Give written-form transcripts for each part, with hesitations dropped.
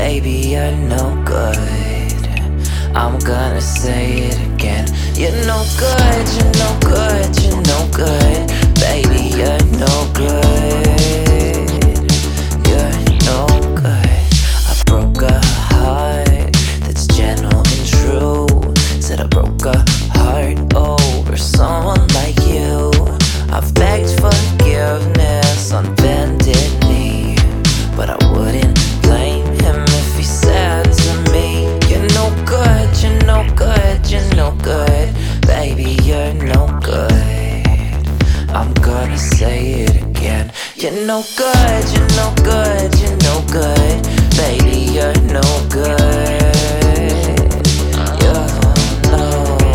baby, you're no good. I'm gonna say it again. You're no good, you're no good, you're no good. Baby, you're no good. You're no good. I broke a heart that's gentle and true. Said I broke a heart over someone like you. I've begged forgiveness on bended knee, but I wouldn't blame him if he said to me, you're no good, you're no good, you're no good. Baby, you're no good. I'm gonna say it again. You're no good, you're no good, you're no good. Baby, you're no good. You're no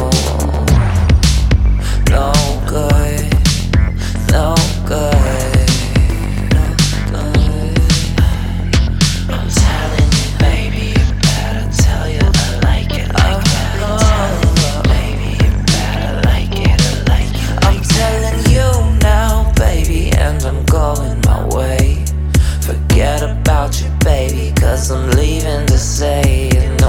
good, no good. I'm telling you, baby, you better tell you I like it like that. I'm telling you, baby, you better like it, I like it. I'm telling you now, baby, and I'm going my way. Forget about you, baby, 'cause I'm leaving to say